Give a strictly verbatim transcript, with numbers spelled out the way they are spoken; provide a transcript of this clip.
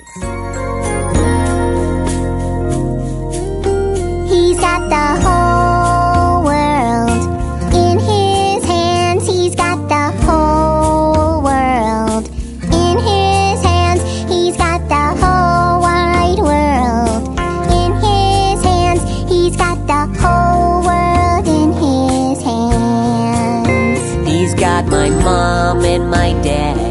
He's got the whole world in his hands. He's got the whole world in his hands. He's got the whole wide world in his hands. He's got the whole world in his hands. He's got my mom and my dad.